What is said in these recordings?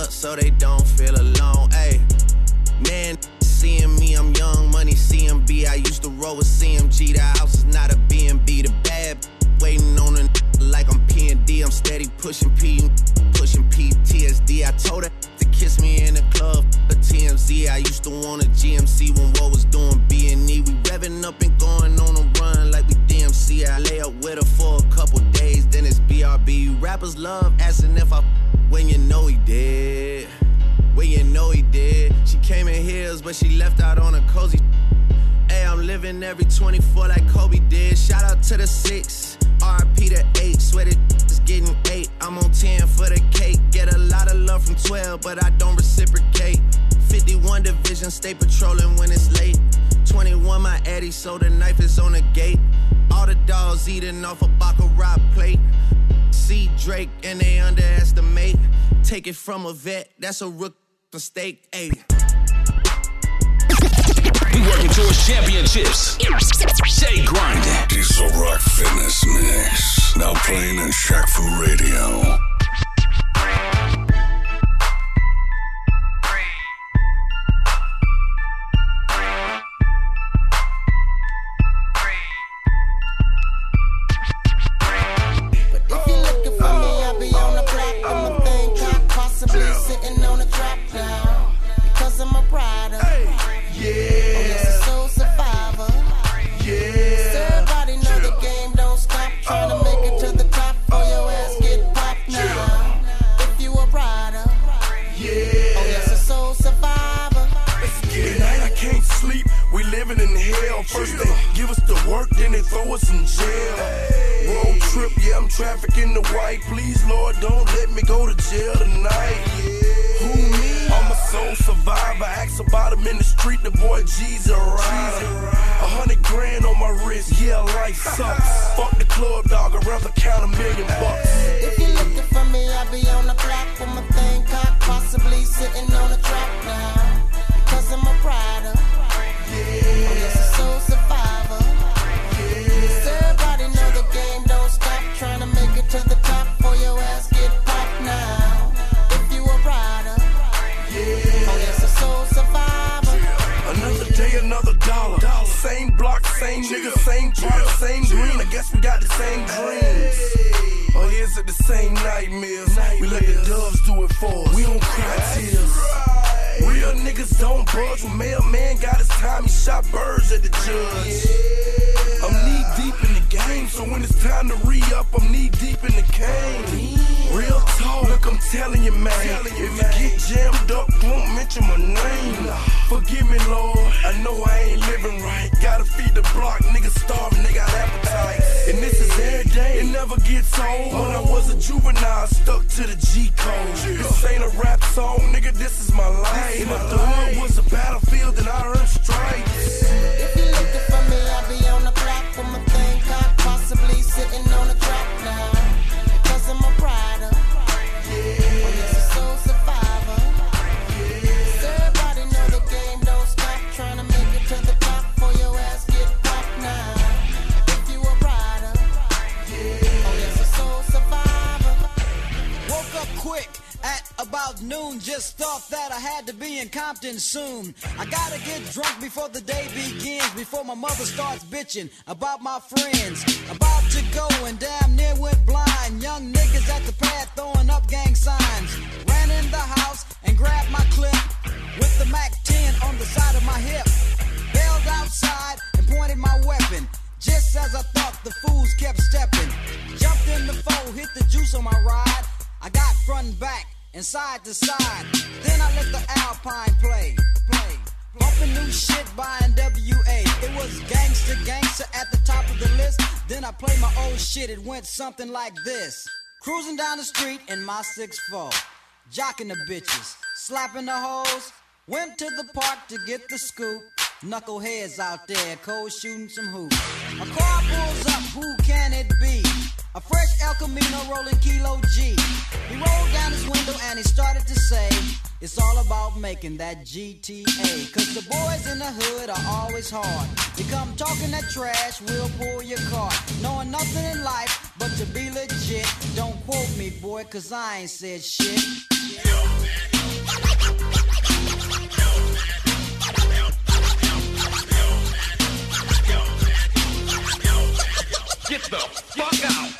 up so they don't feel alone. Ayy, man, seeing me, I'm young money, CMB. I used to roll with CMG. The house is not a B&B. The bad waiting on a like I'm P&D. I'm steady pushing PTSD. I told her to kiss me in the club, a TMZ. I used to want a GMC when what was doing B&E. We revving up and going on a run like we DMC. I lay up with her for a couple days, then it's BRB. Rappers love asking if I when you know he did. When you know he did. She came in heels, but she left out on a cozy. Hey, I'm living every 24 like Kobe did. Shout out to the 6, RIP to 8. Swear it is getting 8. I'm on 10 for the cake. Get a lot of love from 12, but I don't reciprocate. 51 division, stay patrolling when it's late. 21 my Eddie, so the knife is on the gate. All the dogs eating off a Baccarat plate. See Drake and they underestimate. Take it from a vet, that's a rookie mistake. Ayy. We working towards championships. Stay grinding. Diesel Rock Fitness Mix. Now playing in Shaq Fu Radio. Trafficking the white, please Lord, don't let me go to jail tonight. Who me? I'm a soul survivor. Ask about him in the street, the boy G's a rider. 100 grand on my wrist, yeah, life sucks. Fuck the club, dog, I'd rather count $1 million. If you're looking for me, I'll be on the block with my thing cocked, possibly sitting on a trap now. Because I'm a rider. Yeah. Oh, yes, a soul survivor. Yeah. So everybody know the game don't stop. Trying to make it to the top for your ass get popped now. If you a rider, yeah. Oh yes, a soul survivor. Another day, another dollar. Same block, same nigga, same product, same green. I guess we got the same dreams. Oh yeah, it's at the same nightmares. We let the doves do it for us. We don't cry tears. Real niggas don't budge. When mailman got his time, he shot birds at the judge. I'm knee deep in the game, so when it's time to re-up, I'm knee deep in the cane. Real talk, look, I'm telling you, man. If you get jammed up, don't mention my name. Forgive me, Lord, I know I ain't living right. Gotta feed the block, niggas starving, they got appetite. And this is every day, it never gets old. When I was a juvenile, stuck to the G code. This ain't a rap song, nigga, this is my life. And if the hood was a battlefield, then I earned stripes. If you're looking for me, I'll be on the block with my thing cocked, possibly sitting on a trap now. Because I'm a rider. Yeah. Oh yes, a soul survivor. Yeah. So everybody know the game don't stop. Trying to make it to the top for your ass get popped now. If you a rider. Yeah. Oh yes, a soul survivor. Woke up quick at about noon, just thought that I had to be in Compton soon. I gotta get drunk before the day begins, before my mother starts bitching about my friends. About to go and damn near went blind. Young niggas at the pad throwing up gang signs. Ran in the house and grabbed my clip with the Mac 10 on the side of my hip. Bailed outside and pointed my weapon. Just as I thought, the fools kept stepping. Jumped in the foe, hit the juice on my ride. I got front and back and side to side. Then I let the Alpine play. Bumping new shit by NWA. It was gangster at the top of the list. Then I played my old shit. It went something like this. Cruising down the street in my 6'4", jocking the bitches, slapping the hoes. Went to the park to get the scoop. Knuckleheads out there, cold shooting some hoops. A car pulls up, who can it be? A fresh El Camino rolling Kilo G. He rolled down his window and he started to say, it's all about making that GTA. Cause the boys in the hood are always hard. You come talking that trash, we'll pull your car. Knowing nothing in life but to be legit. Don't quote me, boy, cause I ain't said shit. Get the fuck out.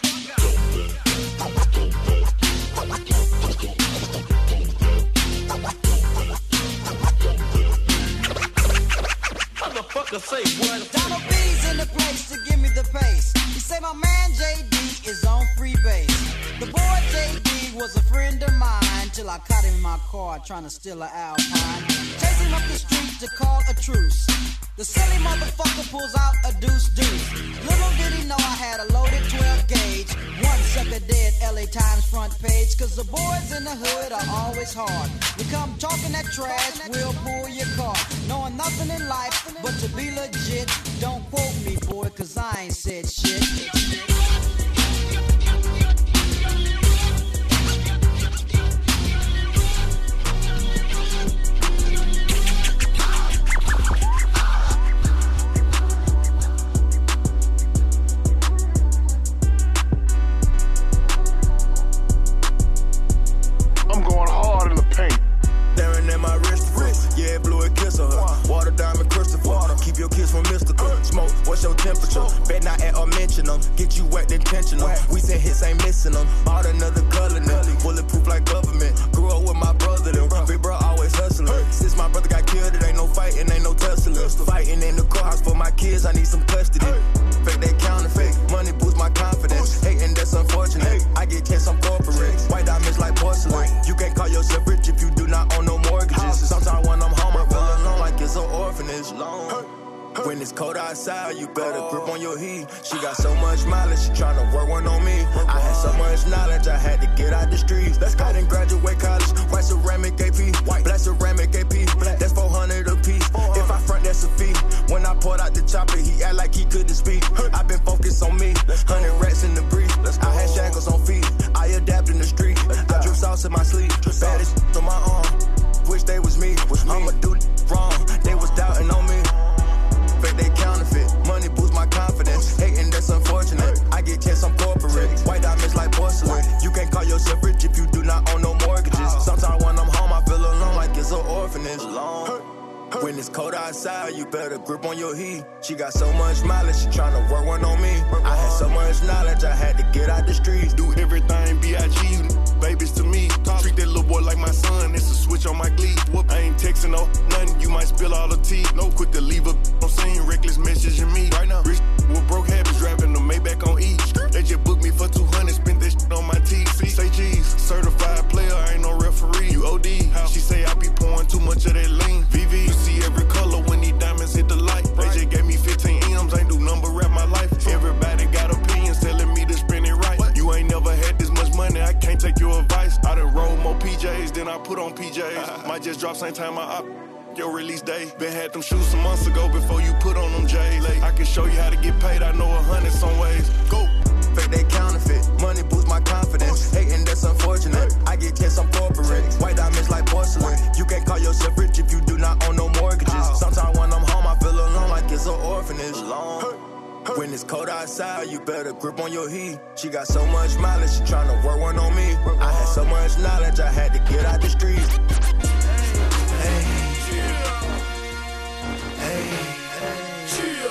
Motherfucker say what? Donald B's in the place to give me the pace. He say my man JD is on free base. The boy JD was a friend of mine till I caught him in my car trying to steal an Alpine. Chase him up the street to call a truce. The silly motherfucker pulls out a deuce. Little did he know I had a loaded 12 gauge. One sucker dead, LA Times front page. Cause the boys in the hood are always hard. We come talking that trash, we'll pull your car. Knowing nothing in life but to be legit. Don't quote me, boy, cause I ain't said shit. What's your temperature? Bet not at or mention them. Get you wet intentional. We said hits ain't missing them. Bought another color now. Bulletproof like government. Grew up with my brother then. Big bro always hustling. Since my brother got killed, it ain't no fighting, ain't no tussling. Fighting in the courthouse for my kids, I need some custody. Fake they counterfeit. Money boosts my confidence. Hating that's unfortunate. I get tense, I'm corporate. White diamonds like porcelain. You can't call yourself rich if you do not own no mortgages. Sometimes when I'm home, I feel alone like it's an orphanage. When it's cold outside, you better grip on your heat. She got so much mileage, she tryna work one on me. I had so much knowledge, I had to get out the streets. I didn't graduate college, white ceramic AP, black ceramic AP, that's 400 a piece. If I front, that's a fee. When I pulled out the chopper, he act like he couldn't speak. I been focused on me, 100 rats in the breeze. I had shackles on feet, I adapt in the street. I drip sauce in my sleeve, baddest on my arm. Wish they was me, I'ma do wrong. They was doubting on me. Fake they counterfeit, money boosts my confidence. Hating that's unfortunate. I get tense, I'm corporate. White diamonds like porcelain. You can't call yourself rich if you do not own no mortgages. Sometimes when I'm home, I feel alone like it's an orphanage. When it's cold outside, you better grip on your heat. She got so much mileage, she tryna work one on me. I had so much knowledge, I had to get out the streets. Do everything B.I.G. Babies to me. Treat that little boy like my son. It's a switch on my glee. Whoop, I ain't texting no nothing. You might spill all the tea. No quick to leave a on scene. Reckless messaging me right now. Rich with broke habits, driving the Maybach on E. They just booked me for 200. Spent that shit on my teeth. Say cheese. Certified player, I ain't no referee. You OD. She say I be pouring too much of that lean. VV. You see every color when these diamonds hit the light. They just gave me 15 M's. Ain't do number rap my life. Everybody got opinions telling me to spend it right. You ain't never had this much money. I can't take your advice. I done roll more PJs than I put on PJs. Might just drop same time I op your release day. Been had them shoes some months ago before you put on them J's. I can show you how to get paid. I know 100 some ways. Go. Fake they counterfeit. Money boosts my confidence. Hating that's unfortunate. I get tense, I'm corporate. White diamonds like porcelain. You can't call yourself rich if you do not own no mortgages. Sometimes when I'm home, I feel alone like it's an orphanage. When it's cold outside, you better grip on your heat. She got so much mileage, she tryna work one on me. I had so much knowledge, I had to get out the streets. Hey, hey, chill.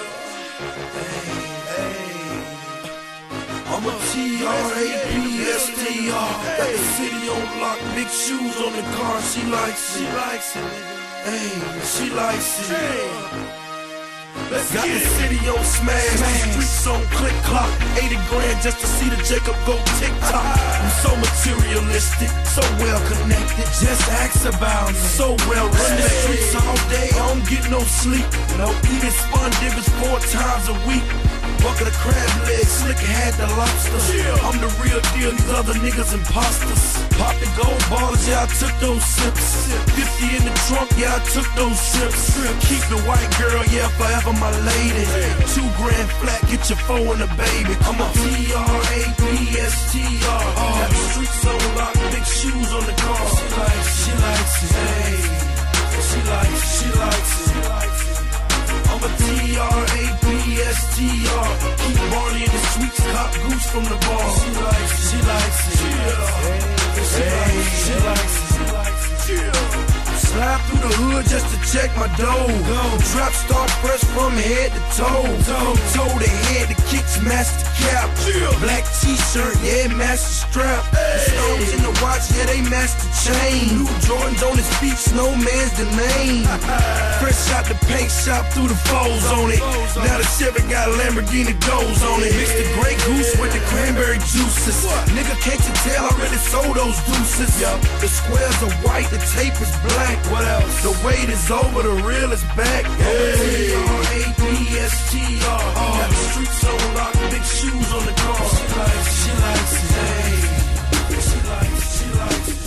I'm a T-R-A-P-S-T-R. Got the city on lock, big shoes on the car. She likes it. Hey, she likes it. Let's got the city on smash, streets on click clock. 80 grand just to see the Jacob go TikTok. I'm so materialistic, so well connected. Just ask about me. So well run the streets all day, I don't get no sleep. No eating spun divots 4 times a week. Bucket of crab legs, slick had the lobster. I'm the real deal, these other niggas imposters. Pop the gold ballers, yeah, I took those sips. 50 in the trunk, yeah, I took those sips. Keep the white girl, yeah, forever my lady. 2 grand flat, get your 4 in the baby. I'm a T-R-A-P-S-T-R. Got the streets on lock, big shoes on the car. She likes it, hey. She likes it. I'm a T-R-A-P-S-T-R. Keep Barney in the sweets, cop goose from the bar. She likes it. She likes it. Flying through the hood just to check my dough. Trap star fresh from head to toe. Toe to head, the kicks match the cap. Black t-shirt, yeah, match the strap. The stones in the watch, yeah, they match the chain. New Jordans on his feet, Snowman's the name. Fresh out the paint shop, through the foes on it. Now the Chevy got Lamborghini goes on it. Mix the Grey Goose with the cranberry juices. Nigga, can't you tell I already sold those deuces? The squares are white, the tape is black. What else? The wait is over, the real is back. Hey, APSTR. Got the streets on lock, big shoes on the car. She likes it. Hey, she likes it.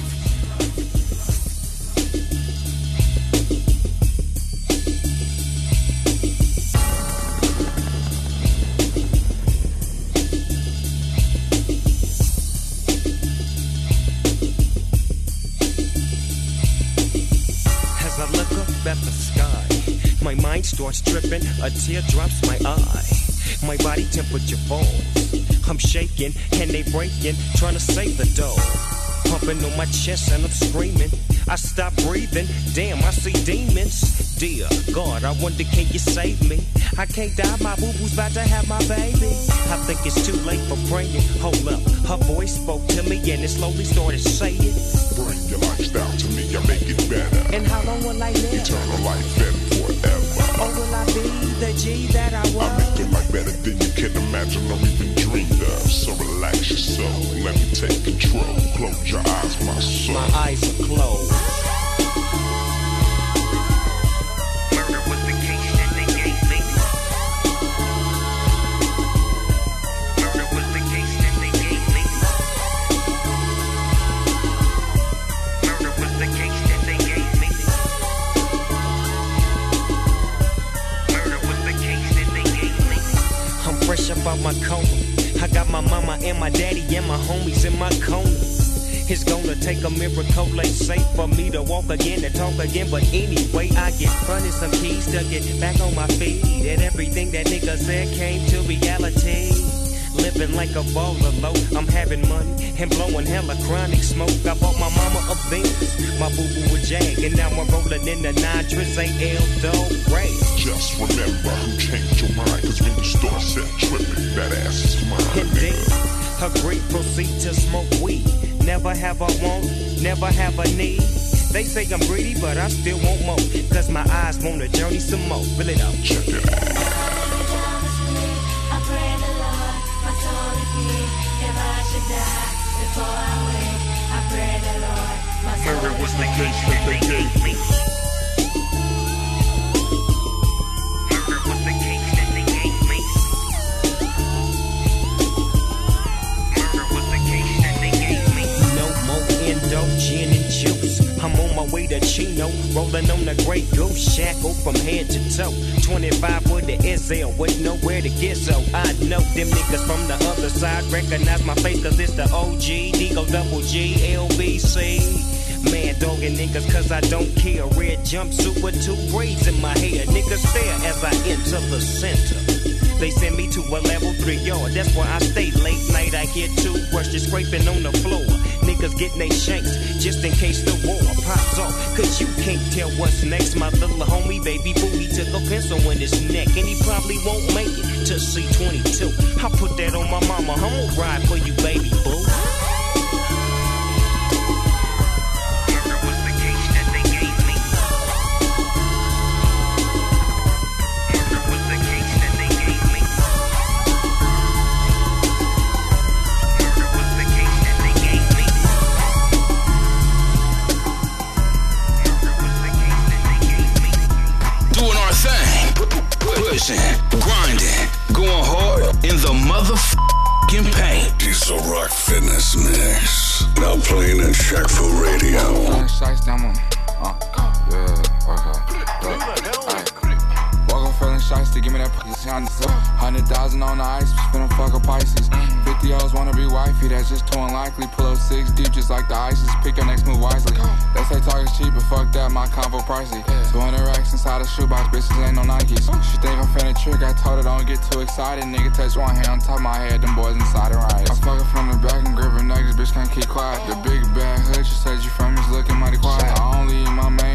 At the sky, my mind starts tripping, a tear drops my eye, my body temperature falls, I'm shaking and they breaking, trying to save the dough, pumping on my chest and I'm screaming, I stop breathing, damn I see demons, dear God I wonder can you save me, I can't die, my boo-boo's about to have my baby, I think it's too late for praying, hold up, her voice spoke to me and it slowly started saying, bring your lifestyle to me, I'll make it better. And how long will I live? Eternal life and forever. Or will I be the G that I was? I make your life better than you can imagine or even dreamed of. So relax your soul, let me take control. Close your eyes, my soul. My eyes are closed. Murder was the case that they gave me. Murder was the case that they gave me. Murder was the case that they gave me. Murder was the case that they gave me. I'm fresh up out my coma. I got my mama and my daddy and my homies in my corner. It's gonna take a miracle, ain't safe for me to walk again and talk again. But anyway, I get fronted some keys to get back on my feet. And everything that nigga said came to reality. Living like a baller low, I'm having money and blowing hella chronic smoke. I bought my mama a Benz, my boo-boo a Jag, and now I'm rolling in the 9-tris AL Dog Ray. Just remember who changed your mind, cause when you start set tripping, that ass is mine. Indeed, agree, proceed to smoke weed. Never have a want, never have a need. They say I'm greedy, but I still want more, cause my eyes want to journey some more. Fill it up. Check it out. Murder was the case that they gave me. Murder was the case that they gave me. Murder was the case that they gave me. No more endo, gin and juice. I'm on my way to Chino, rolling on the Grey Goose, shackled from head to toe. 25 with the SL, with nowhere to get, so I know them niggas from the other side recognize my face, cause it's the OG, Digo Double G, LBC. Man dogging niggas cause I don't care. Red jumpsuit with 2 braids in my hair. Niggas stare as I enter the center. They send me to a level 3 yard. That's where I stay late night. I hear 2 brushes scraping on the floor. Niggas getting they shanks just in case the war pops off. Cause you can't tell what's next. My little homie baby boo, he took a pencil in his neck and he probably won't make it to C22. I put that on my mama. I'm gonna ride for you baby boo. Grinding, going hard in the motherfucking paint. Diesel Rock Fitness Mix. Now playing in Shaq Fu Radio. Walk up feeling shots to give me that pussy. 100,000 on the ice, spin a fuck a Pisces. 50 O's wanna be wifey, that's just too unlikely. Pull up 6 deep just like the ISIS. Pick your next move wisely. They say talk is cheap, but fuck that, my combo pricey. 200 racks inside a shoebox, bitches ain't no Nikes. She think I'm finna trick, I told her don't get too excited. Nigga touch one hand on top of my head, them boys inside the rides. I fuck her from the back and grip her neck, this bitch can't keep quiet. The big bad hood, she said you from is looking mighty quiet. I only eat my main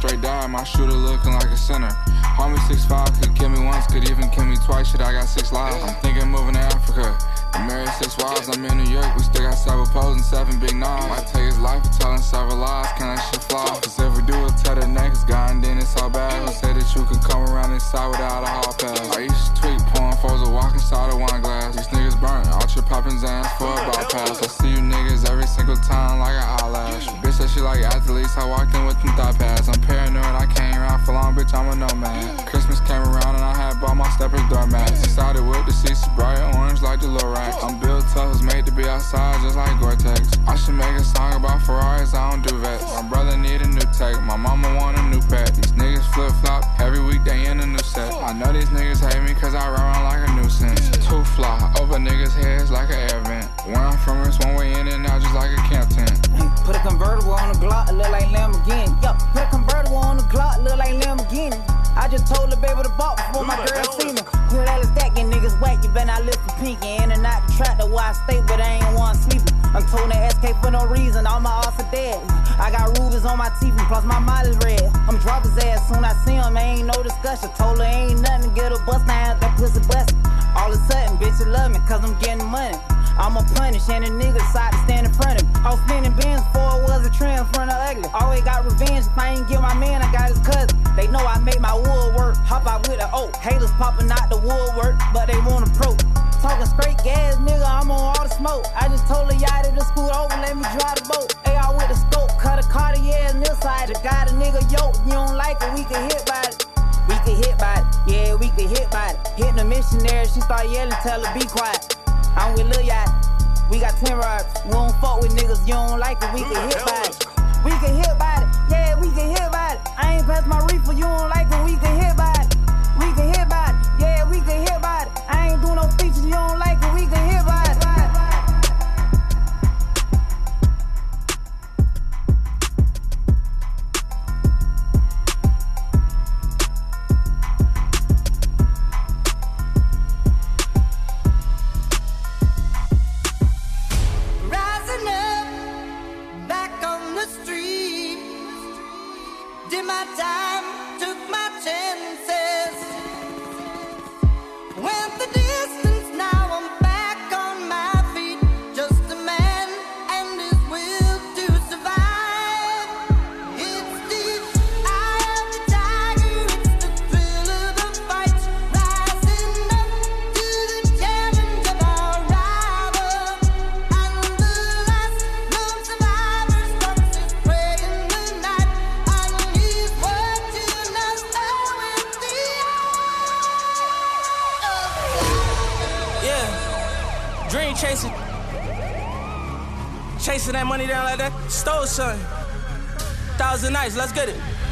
straight died, my shooter looking like a sinner. Homie 6'5", could kill me once, could even kill me twice. Shit, I got 6 lives. I'm thinking moving to Africa. I'm married 6 wives, I'm in New York, we still got several poles and 7 big knobs. Might take his life for telling several lies, can that shit fly? Cause if we do it, tell the next guy, and then it's all bad. Who said that you could come around inside without a hall pass? I used to tweet, pouring foes a walk inside a wine glass. These niggas burnt, ultra poppin' Zans for a bypass. I see you niggas every single time like an eyelash. Bitch, that shit like athletes, I walked in with them thigh pads. I'm paranoid, I can't ride for long, bitch, I'm a nomad. Christmas came around and I had bought my steppers doormats. Decided with the seats bright orange like the Lorax. I'm built tough, was made to be outside just like Gore-Tex. I should make a song about Ferraris, I don't do vets. My brother need a new tech, my mama want a new pet. These niggas flip-flop, every week they in a new set. I know these niggas hate me cause I run around like a nuisance. Too fly, over niggas' heads like an air vent. Where I'm from, it's one way in and out just like a camp tent. Put a convertible on the Glock, look like Lamborghini. Yo, put a convertible on the Glock, look like Lamborghini. I just told the baby to balk before my girl see me. Put all the stacking niggas whack, you better not lift for pinky. In and out the trap, that's why I stay, but I ain't one sleeping. I'm told that SK for no reason, all my arts are dead. I got rubies on my teeth and plus my mileage red. I'm drop his ass soon I see him, ain't no discussion. Told her ain't nothing, get a bust now, that pussy bust. All of a sudden, bitch, you love me, cause I'm getting money. I'ma punish, and the nigga decide to stand in front of me. I was spinning bins before it was a trend in front of ugly. Always got revenge, if I ain't get my man, I got his cousin. They know I make my wood work, hop out with the oak. Haters popping out the woodwork, but they want approach. Talking straight gas, nigga, I'm on all the smoke. I just told her yachty to scoot over, let me drive the boat. AR with the scope, cut a Cartier in this side. The guy, the nigga, yo, you don't like it, we can hit by it. We can hit by it, yeah, we can hit by it. Hitting the missionary, she start yelling, tell her be quiet. I'm with Lil Yacht, we got 10 rods. We don't fuck with niggas, you don't like it, we can hit by it. We can hit by it, yeah, we can hit by it. I ain't passed my reefer, you don't like it, we can hit by it. We can hit by it, yeah, we can hit by it. I ain't doing no features, you don't like it, we can hit by it. Chasing that money down like that, stole something. 1,000 nights, let's get it.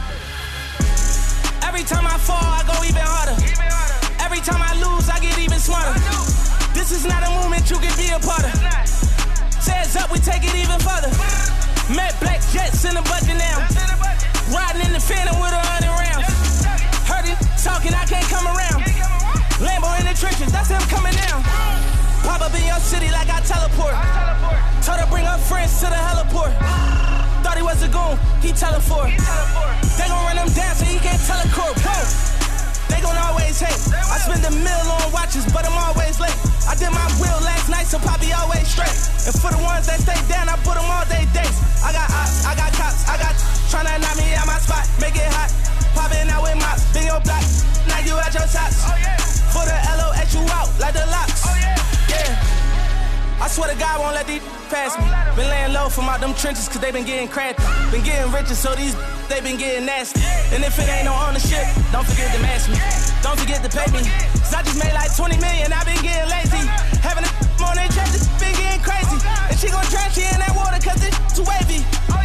Every time I fall, I go even harder. Every time I lose, I get even smarter. This is not a movement you can be a part of. Says up, we take it even further. Met black jets in the budget now. Riding in the Phantom with 100 rounds. Heard it talking, I can't come around. Lambo in the trenches, that's him coming down. Pop up in your city like I teleport. Told her bring her friends to the heliport. Thought he was a goon, he teleport. They gon' run him down so he can't teleport. They gon' always hate. I spend $1 million on watches, but I'm always late. I did my will last night, so Poppy always straight. And for the ones that stay down, I put them all day days. I got ops, I got cops, I got tryna knock me out my spot, make it hot. Poppin' out with mops, been your block. Now you at your tops. For the LOX you out like the locks. Yeah, I swear to God won't let these pass me. Been laying low from out them trenches cause they been getting crappy. Been getting richer so these they been getting nasty. And if it ain't no ownership, don't forget to match me. Don't forget to pay me. Cause I just made like 20 million, I been getting lazy. Having a on their chest, this been getting crazy. And she gon' drown she in that water cause it's too wavy.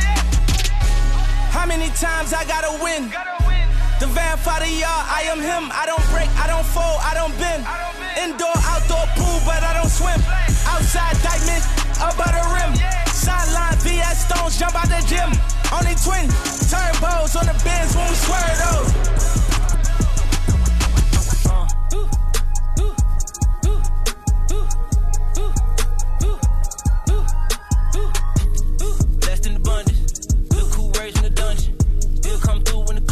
How many times I gotta win? The Vampire, I am him. I don't break, I don't fold, I don't bend. Indoor, outdoor pool, but I don't swim. Outside diamond, above the rim. Sideline, VS Stones, jump out the gym. Only twin, turbos on the bins when we swear those. Blessed in the abundance, look who raised in the dungeon. Still come through when the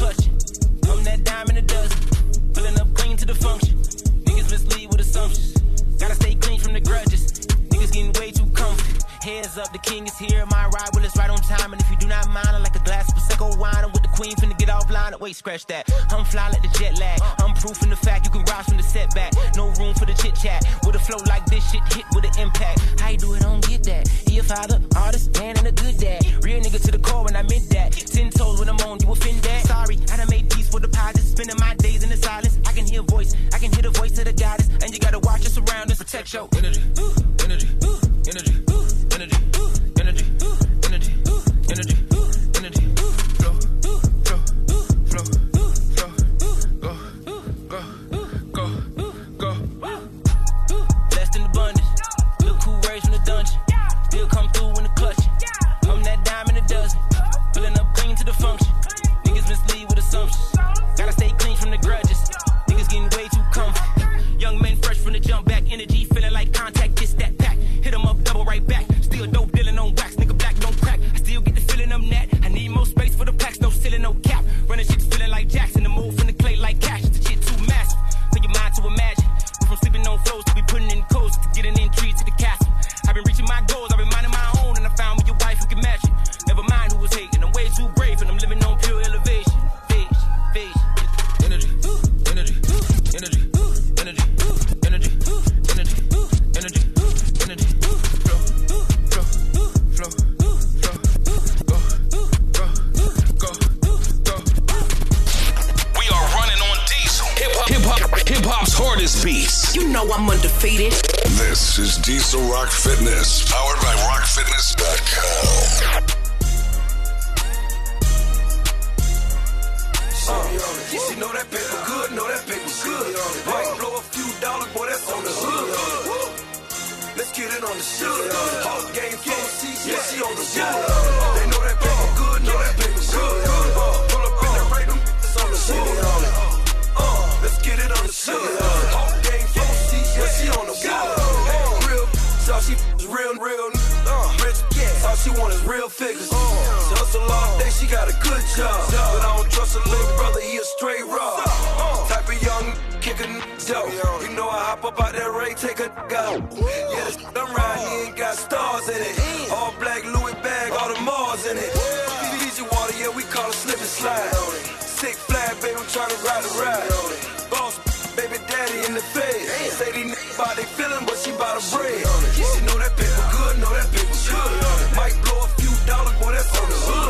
the king is here. My ride, well, it's right on time. And if you do not mind, I like a glass of Prosecco wine. I'm with the queen, finna get all blind. Wait, scratch that. I'm fly like the jet lag. I'm proof in the fact you can rise from the setback. No room for the chit chat. With a flow like this, shit hit with an impact. How you do it, I don't get that. He a father, artist, man, and a good dad. Real nigga to the core when I meant that. 10 toes when I'm on, you offend that. Sorry, I done made peace for the pie. Just spending my days in the silence. I can hear voice, I can hear the voice of the goddess. And you gotta watch us around and protect your energy. Energy, energy, energy, energy, energy, energy, energy, flow, flow, flow, flow, go, go, go, go. Blessed in abundance, look who raised from the dungeon. Still come through in the clutch. I'm that dime in a dozen, filling up clean to the function. Niggas mislead with assumptions. Gotta stay clean from the grudges. Niggas getting way too comfy. Young men fresh from the jump back, energy feeling like contact. This that pack, hit 'em up, double right back. Still dope dealing on wax, nigga black don't crack. I still get the feeling I'm that. I need more space for the packs, no ceiling, no cap. Running shit feeling like Jackson, the move from the clay like cash. The shit too massive, for your mind to imagine. We're from sleeping on flows to be putting in codes to getting in trees to the castle. I've been reaching my goals, I've been minding my own, and I found me your wife who can match it. Never mind who was hating, I'm way too brave, and I'm living on pure elevation. Vision, energy, energy, energy, energy, energy, energy, energy, energy, flow, flow, flow, flow, go, go, go, go. We are running on diesel. Hip hop's hardest beats. You know I'm undefeated. This is Diesel Rock Fitness, powered by rockfitness.com. She know that paper good, know that paper good. Might blow a few dollars, boy, that's on the hood. Let's get it on the shoot. Hall game full of seats, yeah, she on the shoot. They know that paper good, know that paper good. Pull up in the rate, them it's on the shoot. Let's get it on the shoot. Hall game full of seats, yeah, she on the shoot. Real, so she real, rich, all she want is real figures. She hustle all day, she got a good job. But I don't trust a little brother, he a straight raw. Type of young kickin' dope. You know I hop up out that Ray, take a go. Yeah, this I'm riding, he ain't got stars in it. All black Louis bag, all the Mars in it. Fiji water, yeah, we call it slip and slide. Sick flag, baby, I'm tryna ride a ride. Boss, baby daddy in the face. Say these niggas bout they feelin', but she bout a bread. She know that paper good, know that paper good. Might blow a few dollars, boy, that's on the hood.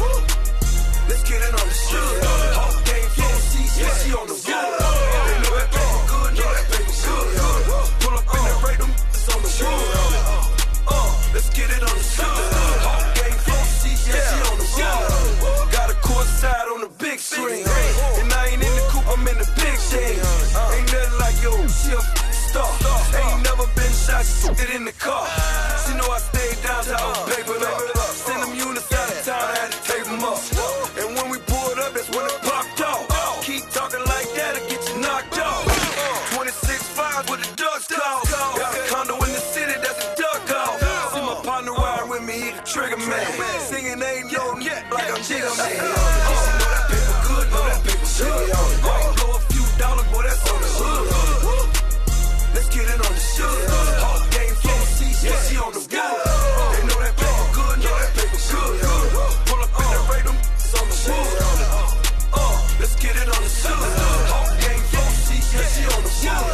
Let's get it on the shoot. Hawk game full of seats, yeah, she on the wood. They know that paper good, know that paper good. Pull up in the rate, them it's on the wood. Let's get it on the shoot. Hawk game full of seats, yeah, she on the wood. Got a court side on the big screen. And I ain't in the coupe, I'm in the big thing. Ain't nothing like yo, she a star. Ain't never been shot, she took it in the car. She know I stayed down to our paper up. Send them units out of town, I had to tape them up. And when we pulled up, that's when it popped off. Keep talking like that, it'll get you knocked off. 26-5 with a duck call. Got a condo in the city, that's a duck call. See my partner riding with me, he the trigger man. Singing ain't no like I'm Jigga Man. She know that paper good, know that paper good. Might blow a few dollars, boy, that's on the hood. Let's get it on the shoot. Hawk game full of seats, yeah, she on the wood. They know that paper good, know that paper good. Pull up in the rate, them it's on the wood. Let's get it on the shoot. Hawk game full of seats, yeah, she on the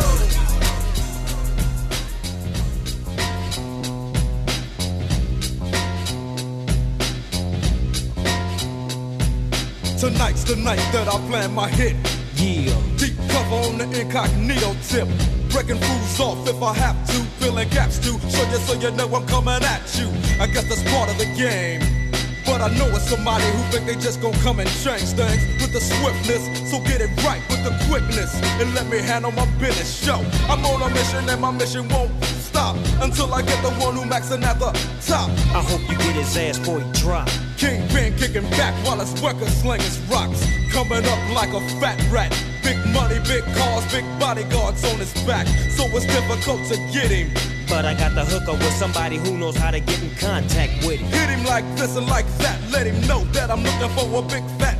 wood. Tonight's the night that I plan my hit. Yeah. Deep cover on the incognito tip. Breaking fools off if I have to. Filling gaps too. So you know I'm coming at you. I guess that's part of the game. But I know it's somebody who think they just gon' come and change things with the swiftness. So get it right with the quickness and let me handle my business. Show I'm on a mission and my mission won't stop until I get the one who maxing at the top. I hope you get his ass before he drop. Kingpin kicking back while his workers sling his rocks. Coming up like a fat rat. Big money, big cars, big bodyguards on his back. So it's difficult to get him. But I got the hookup with somebody who knows how to get in contact with him. Hit him like this and like that. Let him know that I'm looking for a big fat dope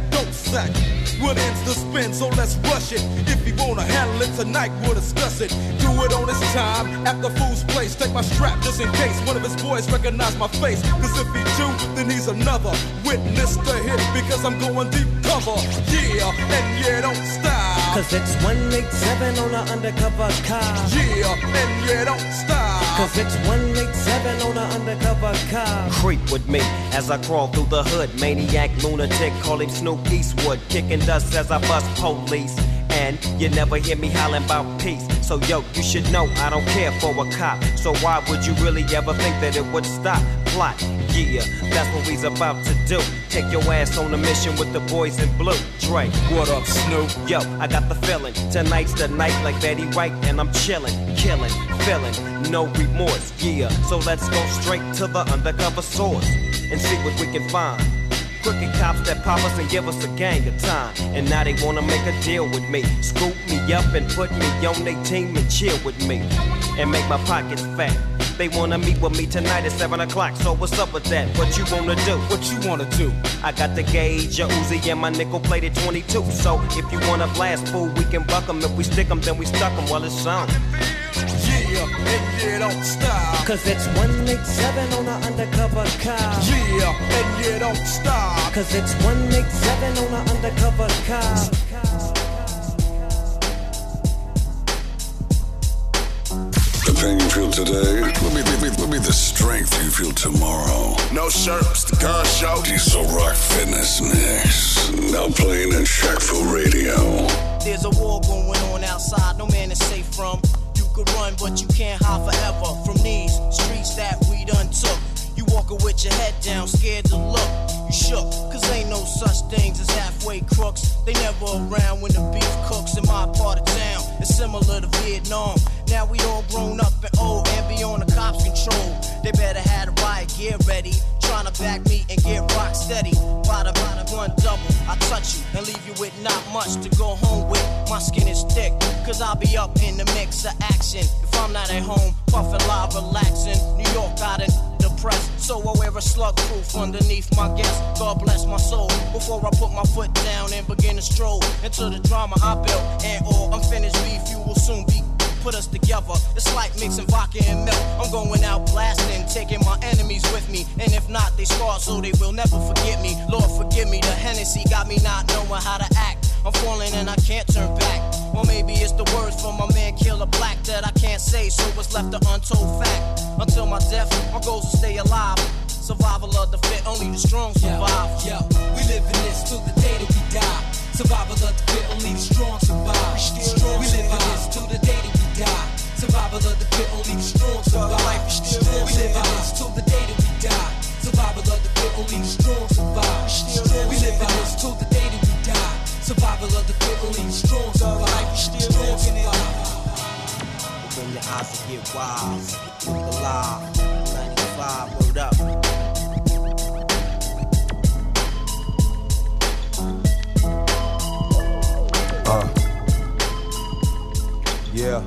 sack. What ends the spin, so let's rush it. If you wanna handle it tonight, we'll discuss it. Do it on his time, at the fool's place. Take my strap just in case one of his boys recognize my face. Cause if he do, then he's another witness to hit, because I'm going deep cover. Yeah, and yeah, don't stop. Cause it's 187 on an undercover car. Yeah, and yeah, don't stop. Cause it's 187 on an undercover car. Creep with me as I crawl through the hood. Maniac, lunatic, call him Snoop Eastwood. Kicking dust as I bust police. And you never hear me hollering about peace. So yo, you should know I don't care for a cop. So why would you really ever think that it would stop? Plot, yeah, that's what we's about to do. Take your ass on a mission with the boys in blue. Dre, what up, Snoop? Yo, I got the feeling. Tonight's the night like Betty White. And I'm chillin', killing, feeling, no remorse. Yeah, so let's go straight to the undercover source and see what we can find. Crooked cops that pop us and give us a gang of time. And now they wanna make a deal with me. Scoop me up and put me on their team and chill with me. And make my pockets fat. They wanna meet with me tonight at 7 o'clock. So what's up with that? What you wanna do? What you wanna do? I got the gauge, a Uzi, and my nickel plated 22. So if you wanna blast, fool, we can buck them. If we stick them, then we stuck them. Well, it's on. Yeah, and yeah, don't stop. Cause it's 187 on an undercover car. Yeah, and yeah, don't stop. Cause it's 187 on an undercover car. The pain you feel today will be the strength you feel tomorrow. No shirts, the gun show. Diesel Rock Fitness next. Now playing in Shackville Radio. There's a war going on outside, no man is safe from. You could run, but you can't hide forever from these streets that we done took. You walking with your head down, scared to look. You shook, cause ain't no such things as halfway crooks. They never around when the beef cooks in my part of town. It's similar to Vietnam. Now we all grown up and old and beyond the cops' control. They better have the riot gear ready. Trying to back me and get rock steady. By the one double, I touch you and leave you with not much to go home with. My skin is thick, cause I'll be up in the mix of action. If I'm not at home, puffin' live, relaxing. New York got it depressed, so I wear a slug proof underneath my guest. God bless my soul. Before I put my foot down and begin to stroll into the drama I built. And all unfinished beef, you will soon be. Put us together, it's like mixing vodka and milk. I'm going out blasting, taking my enemies with me. And if not, they scarred so they will never forget me. Lord forgive me, the Hennessy got me not knowing how to act. I'm falling and I can't turn back. Or maybe it's the words from my man Killer Black that I can't say, so it's left an untold fact. Until my death, my goals will stay alive. Survival of the fit, only the strong survive. Yo, we live in this till the day that we die. Survival of the fit, only the strong survive. We live in this till the day that we die. Survival of the fit, only the strong survive. We live in this till the day that we die. Survival of the fit, only the strong survive. We live in this till the day that we die. Survival of the fit, only the strong survive. Open your eyes to get wise. Look alive. 95, word up. Yeah.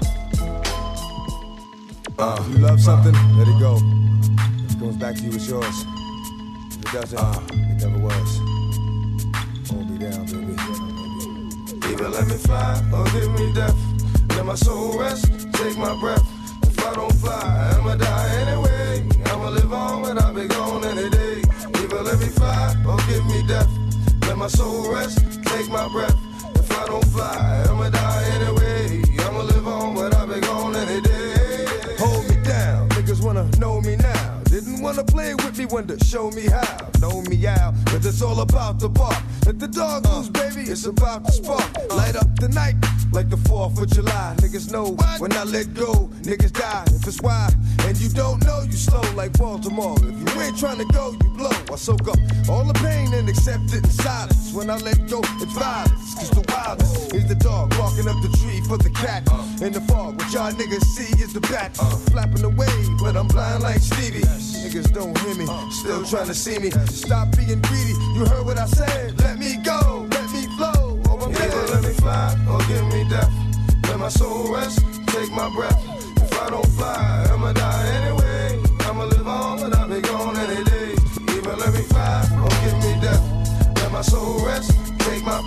You love something, let it go. If it comes back to you, it's yours. If it doesn't, it never was. Hold me down, baby. Either let me fly or give me death. Let my soul rest, take my breath. If I don't fly, I'ma die anyway. I'ma live on when I be gone any day. Either let me fly or give me death. Let my soul rest, take my breath. If I don't fly, I'ma die anyway. I'ma live on when I be gone any day. Hold me down, niggas wanna know me now. Didn't wanna play with me, wanted to show me how. Know me out, cause it's all about the bark. Let the dog loose, baby, it's about to spark. Light up the night like the 4th of July. Niggas know when I let go, niggas die. If it's why, and you don't know, you slow like Baltimore. If you ain't trying to go, you blow. I soak up all the pain and accept it in silence. When I let go, it's violence. Cause the wildest is the dog barking up the tree for the cat. In the fog, what y'all niggas see is the bat. Flapping away, but I'm blind like Stevie. Niggas don't hear me, still trying to see me. Stop being greedy, you heard what I said. Let me go, let me flow. Either let me fly or give me death. Let my soul rest, take my breath. If I don't fly, I'ma die anyway. I'ma live on, but I'll be gone any day. Either let me fly or give me death. Let my soul rest, take my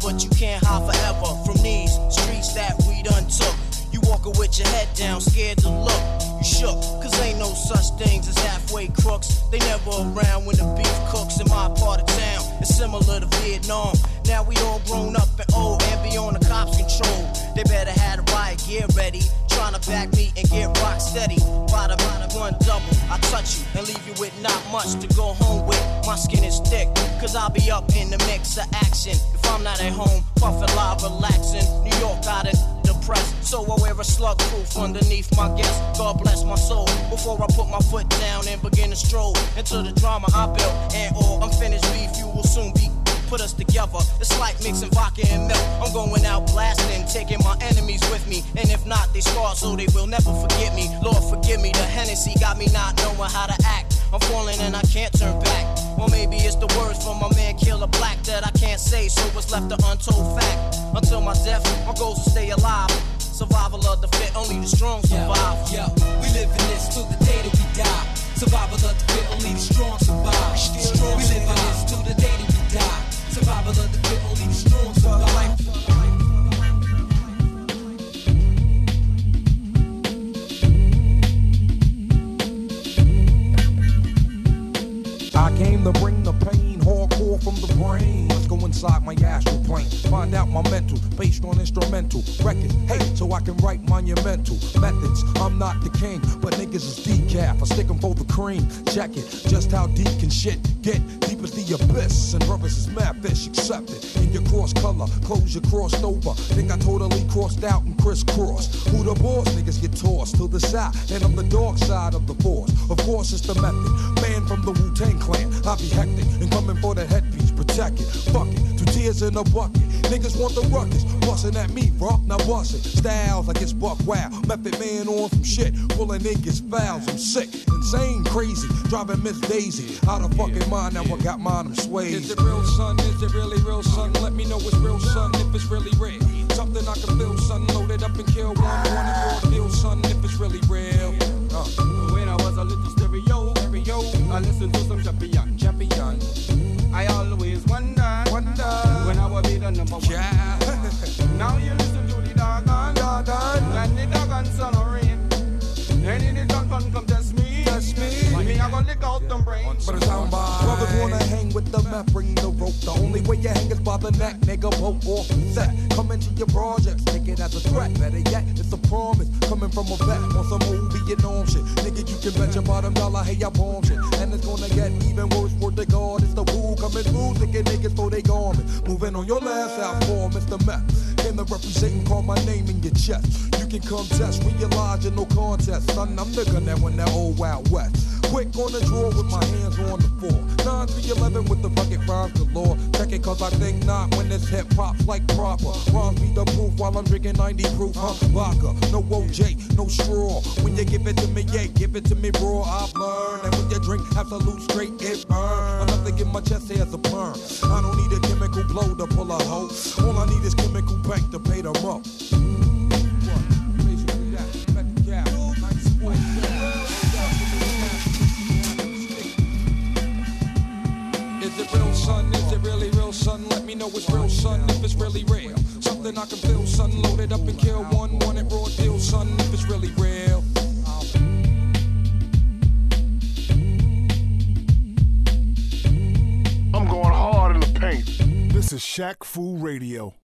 but you can't hide forever from these streets that we done took. You walking with your head down, scared to look. You shook, cause ain't no such things as halfway crooks. They never around when the beef cooks in my part of town. It's similar to Vietnam. Now we all grown up and old and beyond the cops' control. They better have the riot gear ready. Trying to back me and get rock steady. Bada one double, I touch you and leave you with not much to go home with. My skin is thick, cause I'll be up in the mix of action. If I'm not at home, puffin' live, relaxing. New York got it depressed, so I wear a slug proof underneath my guest. God bless my soul before I put my foot down and begin to stroll into the drama I built. And all unfinished beef, you will soon be. Put us together, it's like mixing vodka and milk. I'm going out blasting, taking my enemies with me. And if not, they scar so they will never forget me. Lord forgive me, the Hennessy got me not knowing how to act. I'm falling and I can't turn back. Or maybe it's the words from my man Killer Black that I can't say, so it's left an untold fact. Until my death, my goals to stay alive. Survival of the fit, only the strong survive. Yo, we live in this till the day that we die. Survival of the fit, only the strong survive. We live in this till the day that we die. Survival of the fit, only the strong survive. I came to bring the pain, hardcore from the brain. Let's go inside my astral plane, find out my mental, based on instrumental records. Hey, so I can write monumental methods. I'm not the king, but niggas is decaf. I stick 'em for the cream. Check it, just how deep can shit get? Deep as the abyss, and brothers is mad fish. Accept it in your cross color, clothes you crossed over. Think I totally crossed out and crisscrossed. Who the boss? Niggas get tossed to the side, and I'm the dark side of the force. Of course, it's the method. Man from the Wu-Tang Clan, I be hectic and coming for the headpiece. Protect it, fuck it, 2 tears in a bucket. Niggas want the ruckus, bustin' at me, bro, now bust it. Styles like it's buck wow, Method Man on some shit, pulling niggas fouls, I'm sick, insane, crazy, driving Miss Daisy out of fucking mind. Now I got mine, I'm swayed. Is it real, son? Is it really real, son? Let me know it's real, son, if it's really real. Something I can feel, son, loaded up and kill one and raw deal, son, if it's really real. When I was a little stereo, I listened to some champion. I always wonder when I will be the number one. Yeah. Now you listen to the doggone, and the doggone son of rain. And in the doggone come test me. Me, I gonna lick out them brains. But it's down by. Brothers wanna hang with the map, bring the rope. The only way you hang is by the neck, nigga, vote off the set. Come into your projects, take it as a threat. Better yet, it's a promise, coming from a vet on some old Vietnam shit. Nigga, you can bet your bottom dollar, hey, I bomb shit. And it's gonna get even worse for the God. It's the woo coming through, thinking niggas for they garment. Moving on your last outfall, Mr. Meth. Came to represent and call my name in your chest. You can come test, realize you're no contest. Son, I'm the gun that went that old Wild West. Quick on the draw with my hands on the floor. 9-3-11 with the bucket rhymes galore. Check it cause I think not when this hip hop's like proper. Rhymes be the proof while I'm drinking 90 proof, huh? Vodka, no OJ, no straw. When you give it to me, yeah, give it to me raw. I've learned that when you drink absolute straight, it burn. Enough to get my chest hair as a perm. I don't need a chemical blow to pull a hoe. All I need is chemical bank to pay them up. Is it real, son? Is it really real, son? Let me know it's real, son, if it's really real. Something I can feel, son, loaded up and kill one. Want it raw deal, son, if it's really real. I'm going hard in the paint. This is Shaq Fu Radio.